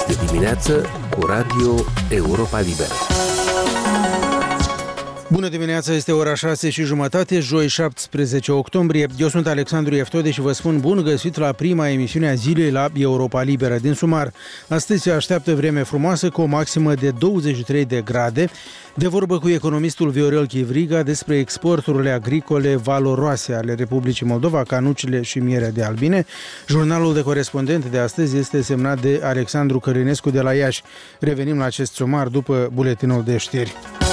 Este dimineață cu Radio Europa Liberă. Bună dimineața, este ora 6:30, joi 17 octombrie. Eu sunt Alexandru Eftode și vă spun bun găsit la prima emisiune a zilei la Europa Liberă. Din sumar, astăzi se așteaptă vreme frumoasă cu o maximă de 23 de grade. De vorbă cu economistul Viorel Chivriga despre exporturile agricole valoroase ale Republicii Moldova, canucile și mierea de albine. Jurnalul de corespondent de astăzi este semnat de Alexandru Călinescu de la Iași. Revenim la acest sumar după buletinul de știri.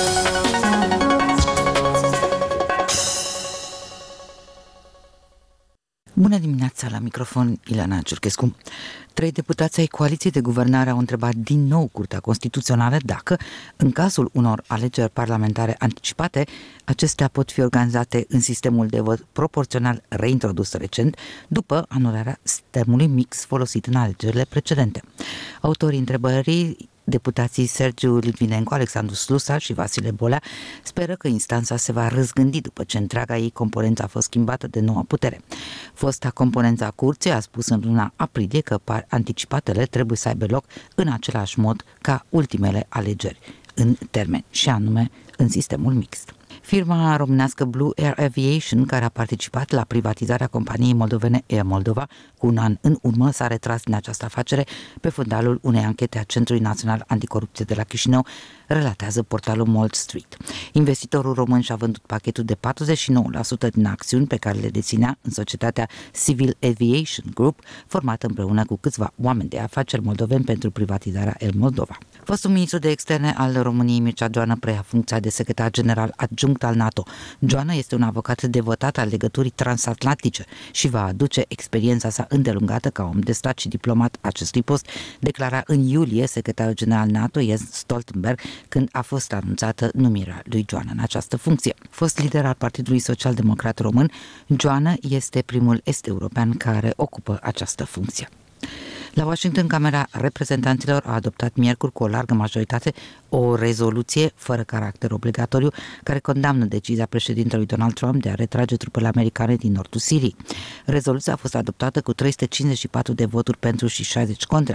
Bună dimineața, la microfon Ileana Ciurchescu. 3 deputați ai coaliției de guvernare au întrebat din nou Curtea Constituțională dacă, în cazul unor alegeri parlamentare anticipate, acestea pot fi organizate în sistemul de vot proporțional reintrodus recent, după anularea sistemului mix folosit în alegerile precedente. Autorii întrebării, deputații Sergiu Litvinenko, Alexandru Slusa și Vasile Bolea, speră că instanța se va răzgândi după ce întreaga ei componență a fost schimbată de noua putere. Fosta componență a curții a spus în luna aprilie că anticipatele trebuie să aibă loc în același mod ca ultimele alegeri, în termen, și anume în sistemul mixt. Firma românească Blue Air Aviation, care a participat la privatizarea companiei moldovene Air Moldova cu un an în urmă, s-a retras din această afacere pe fundalul unei anchete a Centrului Național Anticorupție de la Chișinău, relatează portalul Wall Street. Investitorul român și-a vândut pachetul de 49% din acțiuni pe care le deținea în societatea Civil Aviation Group, formată împreună cu câțiva oameni de afaceri moldoveni pentru privatizarea Air Moldova. Fostul ministru de externe al României, Mircea Joană, preia funcția de secretar general adjunct al NATO. Joană este un avocat devotat al legăturii transatlantice și va aduce experiența sa îndelungată ca om de stat și diplomat acestui post, declara în iulie secretarul general NATO, Jens Stoltenberg, când a fost anunțată numirea lui Joană în această funcție. Fost lider al Partidului Social-Democrat Român, Joană este primul est-european care ocupă această funcție. La Washington, Camera Reprezentanților a adoptat miercuri cu o largă majoritate o rezoluție fără caracter obligatoriu care condamnă decizia președintelui Donald Trump de a retrage trupele americane din nordul Siriei. Rezoluția a fost adoptată cu 354 de voturi pentru și 60 contra.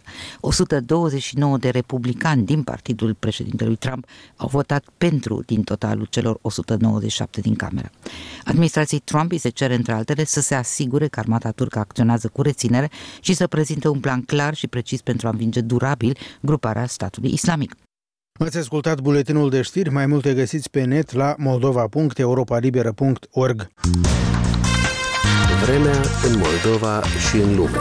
129 de republicani din partidul președintelui Trump au votat pentru din totalul celor 197 din Cameră. Administrației Trump îi se cere, între altele, să se asigure că armata turcă acționează cu reținere și să prezinte un plan clar și precis pentru a învinge durabil gruparea statului islamic. Ați ascultat buletinul de știri, mai multe găsiți pe net la moldova.europalibera.org. Vremea în Moldova și în lume.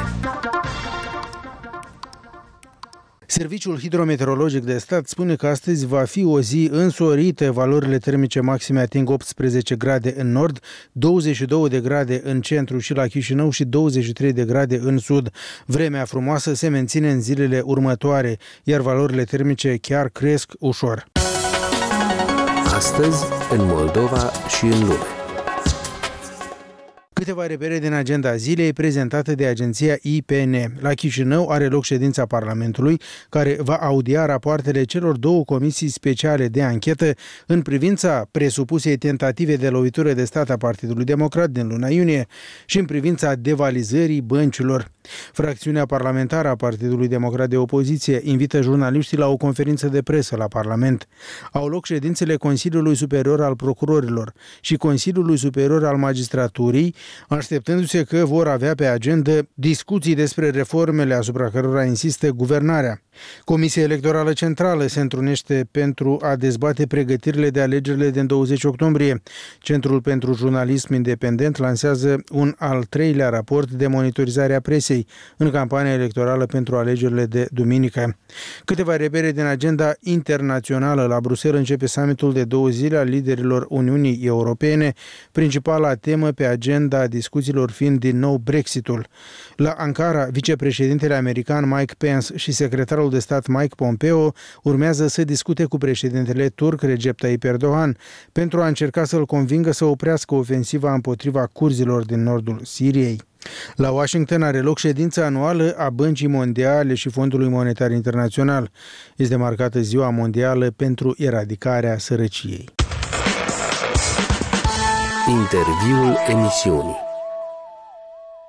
Serviciul Hidrometeorologic de Stat spune că astăzi va fi o zi însorită. Valorile termice maxime ating 18 grade în nord, 22 de grade în centru și la Chișinău și 23 de grade în sud. Vremea frumoasă se menține în zilele următoare, iar valorile termice chiar cresc ușor. Astăzi în Moldova și în lume. Câteva repere din agenda zilei prezentată de agenția IPN. La Chișinău are loc ședința Parlamentului, care va audia rapoartele celor 2 comisii speciale de anchetă în privința presupusei tentative de lovitură de stat a Partidului Democrat din luna iunie și în privința devalizării băncilor. Fracțiunea parlamentară a Partidului Democrat de Opoziție invită jurnaliștii la o conferință de presă la Parlament. Au loc ședințele Consiliului Superior al Procurorilor și Consiliului Superior al Magistraturii, așteptându-se că vor avea pe agendă discuții despre reformele asupra cărora insistă guvernarea. Comisia Electorală Centrală se întrunește pentru a dezbate pregătirile de alegerile din 20 octombrie. Centrul pentru Jurnalism Independent lansează un al 3-lea raport de monitorizare a presei în campania electorală pentru alegerile de duminică. Câteva repere din agenda internațională. La Bruxelles începe summitul de 2 zile al liderilor Uniunii Europene, principala temă pe agenda discuțiilor fiind din nou Brexitul. La Ankara, vicepreședintele american Mike Pence și secretarul de stat Mike Pompeo urmează să discute cu președintele turc Recep Tayyip Erdogan pentru a încerca să-l convingă să oprească ofensiva împotriva curzilor din nordul Siriei. La Washington are loc ședința anuală a Băncii Mondiale și Fondului Monetar Internațional. Este marcată Ziua Mondială pentru eradicarea sărăciei. Interviul emisiunii.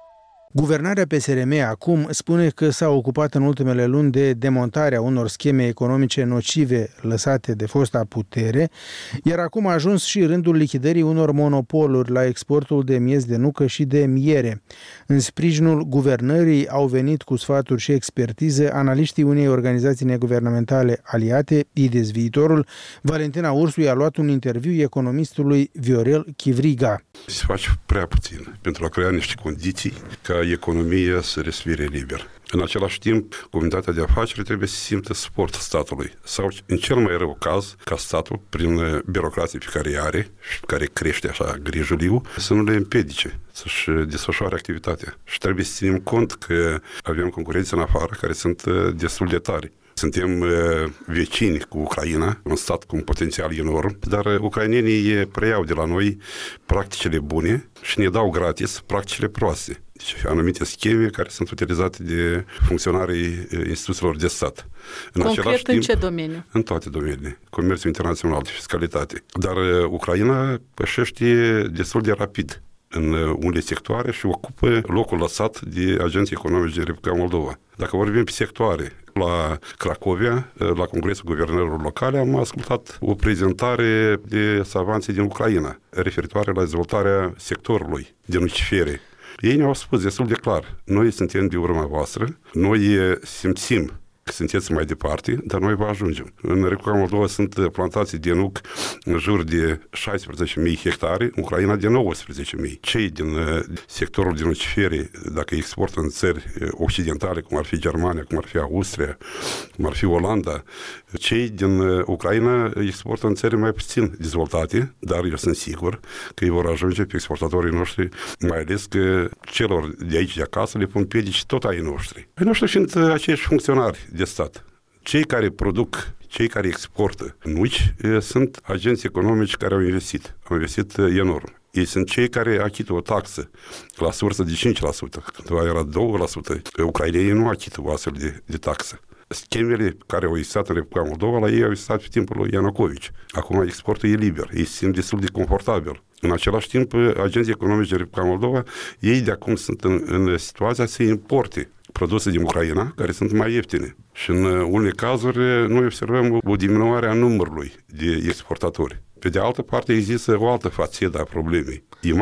Guvernarea PSRM acum spune că s-a ocupat în ultimele luni de demontarea unor scheme economice nocive lăsate de fosta putere, iar acum a ajuns și rândul lichidării unor monopoluri la exportul de miez de nucă și de miere. În sprijinul guvernării au venit cu sfaturi și expertiză analiștii unei organizații neguvernamentale aliate, IDES Viitorul. Valentina Ursu i-a luat un interviu economistului Viorel Chivriga. Se face prea puțin pentru a crea niște condiții ca economia să respire liber. În același timp, comunitatea de afaceri trebuie să simtă suportul statului sau, în cel mai rău caz, ca statul, prin birocrații pe care are și care crește așa grijuliu, să nu le împiedice să-și desfășoare activitatea. Și trebuie să ținem cont că avem concurenți în afară care sunt destul de tari. Suntem vecini cu Ucraina, un stat cu un potențial enorm, dar ucrainenii preiau de la noi practicile bune și ne dau gratis practicile proaste. Deci anumite scheme care sunt utilizate de funcționarii instituțiilor de stat. Concret, în ce domeniu? În toate domeniile. Comerțul internațional, fiscalitate. Dar Ucraina pășește destul de rapid în unele sectoare și ocupă locul lăsat de agenții economici din Republica Moldova. Dacă vorbim pe sectoare, la Cracovia, la Congresul Guvernărilor Locale, am ascultat o prezentare de savanții din Ucraina, referitoare la dezvoltarea sectorului de nucifere. Ei ne-au spus destul de clar, noi suntem de urma voastră, noi simțim că sunteți mai departe, dar noi vă ajungem. În Republica Moldova sunt plantații de nuc în jur de 16.000 hectare, în Ucraina de 19.000. Cei din sectorul de nucifere, dacă exportă în țări occidentale, cum ar fi Germania, cum ar fi Austria, cum ar fi Olanda, cei din Ucraina exportă în țări mai puțin dezvoltate, dar eu sunt sigur că ei vor ajunge pe exportatorii noștri, mai ales că celor de aici de acasă le pun piedici tot ai noștri. Ai noștri fiind aceiași funcționari de stat. Cei care produc, cei care exportă nuci sunt agenți economici care au investit enorm. Ei sunt cei care achită o taxă la sursă de 5%, când era 2%. Ucrainenii nu achită o astfel de taxă. Schemele care au existat în Republica Moldova, la ei au existat pe timpul lui Ianucovici. Acum exportul e liber, ei se simt destul de confortabil. În același timp, agenții economici din Republica Moldova, ei de acum sunt în situația să importe produse din Ucraina, care sunt mai ieftine. Și în unele cazuri noi observăm o diminuare a numărului de exportatori. Pe de altă parte, există o altă fațetă a problemei,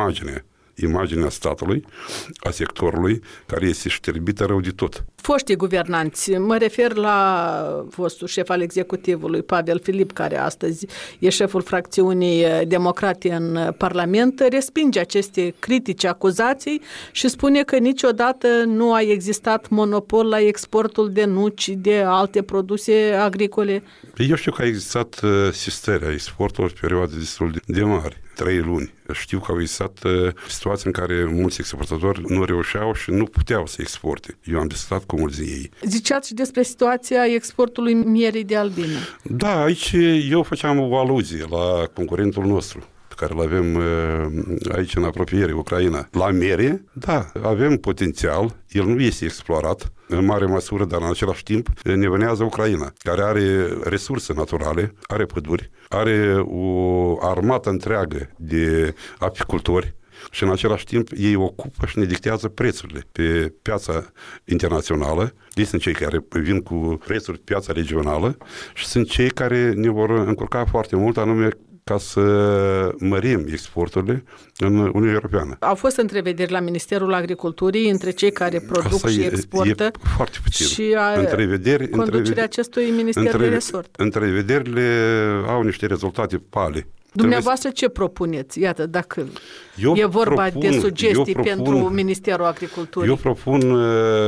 imaginea statului, a sectorului, care este șterbită rău de tot. Foștii guvernanți, mă refer la fostul șef al executivului, Pavel Filip, care astăzi e șeful fracțiunii democrate în Parlament, respinge aceste critici, acuzații și spune că niciodată nu a existat monopol la exportul de nuci, de alte produse agricole. Eu știu că a existat sistări a exporturilor pe perioade destul de mari, 3 luni. Știu că au existat situații în care mulți exportatori nu reușeau și nu puteau să exporte. Eu am discutat cu mulți din ei. Ziceați și despre situația exportului mierii de albine. Da, aici eu făceam o aluzie la concurentul nostru, pe care îl avem aici în apropiere, Ucraina. La miere, da, avem potențial, el nu este explorat în mare măsură, dar în același timp ne vânează Ucraina, care are resurse naturale, are păduri, are o armată întreagă de apicultori și în același timp ei ocupă și ne dictează prețurile pe piața internațională. Ei sunt cei care vin cu prețuri pe piața regională și sunt cei care ne vor încurca foarte mult, anume ca să mărim exporturile în Uniunea Europeană. Au fost întrevederi la Ministerul Agriculturii între cei care produc asta și exportă e foarte puțin. Și conducerea acestui minister de resort. Întrevederile au niște rezultate pale. Dumneavoastră ce propuneți? Iată, dacă e vorba de sugestii pentru Ministerul Agriculturii. Eu propun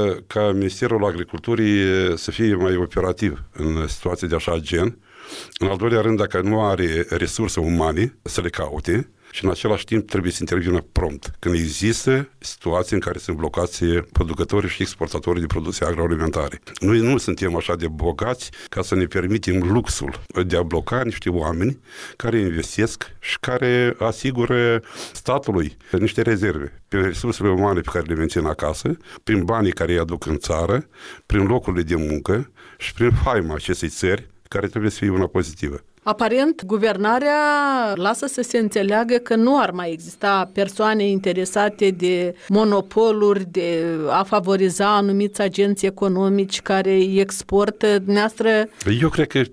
ca Ministerul Agriculturii să fie mai operativ în situații de așa gen. În al doilea rând, dacă nu are resurse umane, să le caute și în același timp trebuie să intervină prompt. Când există situații în care sunt blocați producătorii și exportatorii de produse agroalimentare. Noi nu suntem așa de bogați ca să ne permitem luxul de a bloca niște oameni care investesc și care asigură statului niște rezerve prin resursele umane pe care le mențin acasă, prin banii care îi aduc în țară, prin locurile de muncă și prin faima acestei țări, care trebuie să fie una pozitivă. Aparent, guvernarea lasă să se înțeleagă că nu ar mai exista persoane interesate de monopoluri, de a favoriza anumiți agenți economici care exportă. Dumneavoastră, eu cred că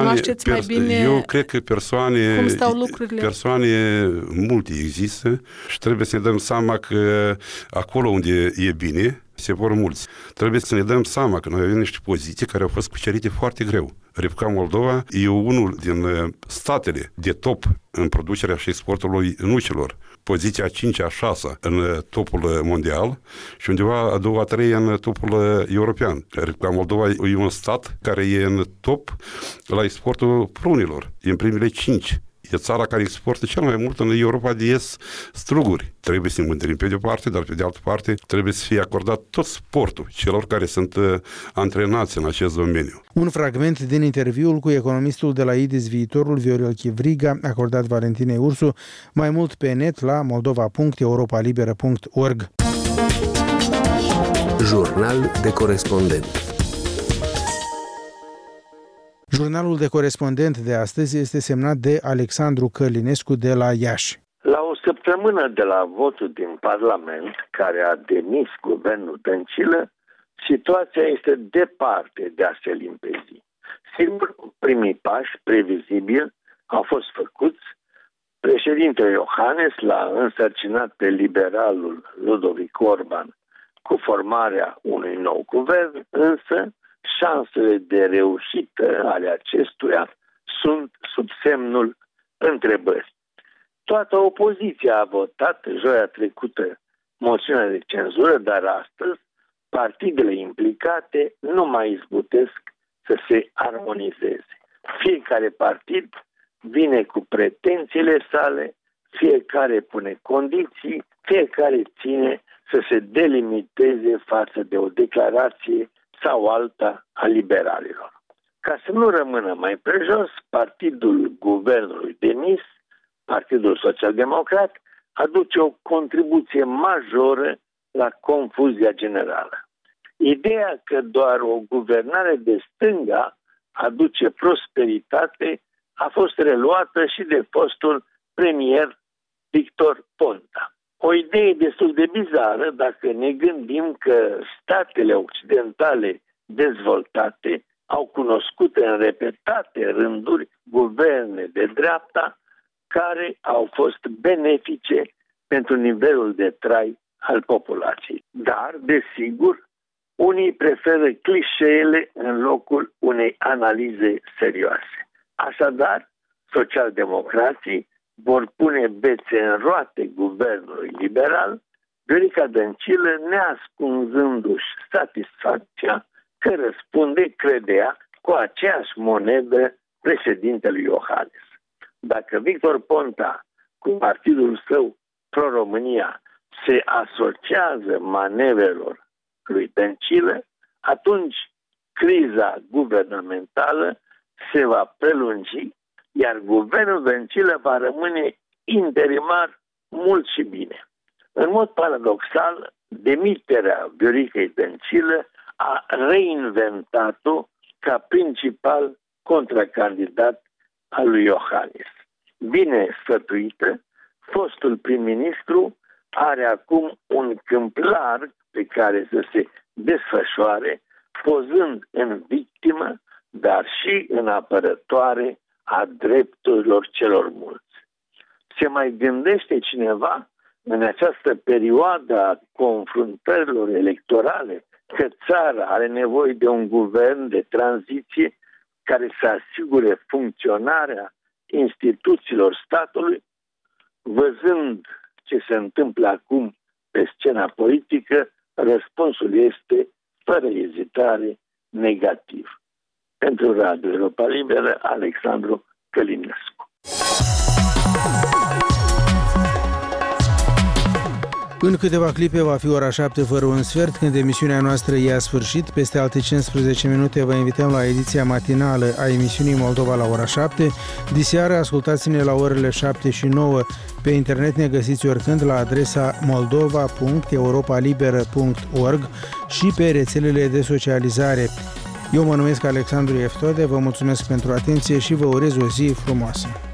persoane multe există și trebuie să ne dăm seama că acolo unde e bine, se vor mulți. Trebuie să ne dăm seama că noi avem niște poziții care au fost cucerite foarte greu. Republica Moldova e unul din statele de top în producerea și exportul nucilor. Poziția 5-a, 6-a în topul mondial și undeva a 2-a, 3-a în topul european. Republica Moldova e un stat care e în top la exportul prunilor. E în primele 5. E țara care exportă cel mai mult în Europa de Est struguri. Trebuie să ne mândrim pe de o parte, dar pe de altă parte trebuie să fie acordat tot sportul celor care sunt antrenați în acest domeniu. Un fragment din interviul cu economistul de la IDIS Viitorul, Viorel Chivriga, acordat Valentinei Ursu, mai mult pe net la moldova.europalibera.org. Jurnal de corespondent. Jurnalul de corespondent de astăzi este semnat de Alexandru Călinescu de la Iași. La o săptămână de la votul din Parlament, care a demis guvernul Dăncilă, situația este departe de a se limpezi. Sigur, primii pași previzibili au fost făcuți. Președintele Iohannis l-a însărcinat pe liberalul Ludovic Orban cu formarea unui nou guvern, însă șansele de reușită ale acestuia sunt sub semnul întrebării. Toată opoziția a votat joia trecută moțiunea de cenzură, dar astăzi partidele implicate nu mai izbutesc să se armonizeze. Fiecare partid vine cu pretențiile sale, fiecare pune condiții, fiecare ține să se delimiteze față de o declarație sau alta a liberalilor. Ca să nu rămână mai prejos, partidul guvernului demis, Partidul Social-Democrat, aduce o contribuție majoră la confuzia generală. Ideea că doar o guvernare de stânga aduce prosperitate a fost reluată și de fostul premier Victor Ponta. O idee destul de bizară dacă ne gândim că statele occidentale dezvoltate au cunoscut în repetate rânduri guverne de dreapta care au fost benefice pentru nivelul de trai al populației. Dar, desigur, unii preferă clișeele în locul unei analize serioase. Așadar, socialdemocrații vor pune bețe în roate guvernului liberal, Viorica Dăncilă neascunzându-și satisfacția că răspunde, credea, cu aceeași monedă președintelui Iohannis. Dacă Victor Ponta, cu partidul său Pro-România, se asociază manevrelor lui Dăncilă, atunci criza guvernamentală se va prelungi, iar guvernul Dăncilă va rămâne interimar mult și bine. În mod paradoxal, demiterea Vioricei Dăncilă a reinventat-o ca principal contracandidat al lui Iohannis. Bine sfătuită, fostul prim-ministru are acum un câmp larg pe care să se desfășoare, pozând în victimă, dar și în apărătoare a drepturilor celor mulți. Se mai gândește cineva în această perioadă a confruntărilor electorale că țara are nevoie de un guvern de tranziție care să asigure funcționarea instituțiilor statului? Văzând ce se întâmplă acum pe scena politică, răspunsul este, fără ezitare, negativ. Pentru Radio Europa Liberă, Alexandru Călinescu. În câteva clipe va fi ora 7 fără un sfert, când emisiunea noastră ia sfârșit. Peste alte 15 minute vă invităm la ediția matinală a emisiunii Moldova la ora 7. Diseară ascultați-ne la orele 7 și 9. Pe internet ne găsiți oricând la adresa moldova.europalibera.org și pe rețelele de socializare. Eu mă numesc Alexandru Eftode, vă mulțumesc pentru atenție și vă urez o zi frumoasă.